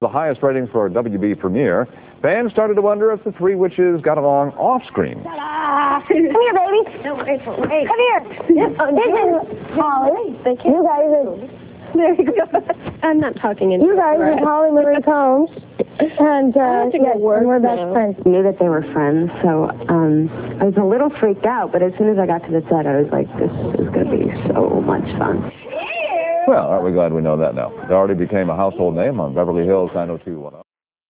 The highest ratings for WB premiere, fans started to wonder if the three witches got along off-screen. Come here, baby. No, wait. Come here. This is Holly. You guys are... There you go. I'm not talking in. You guys are Holly Marie Combs. And, yes, we're best friends. I knew that they were friends, so I was a little freaked out, but as soon as I got to the set, I was like, this is going to be so much fun. Well, aren't we glad we know that now? It already became a household name on Beverly Hills 90210.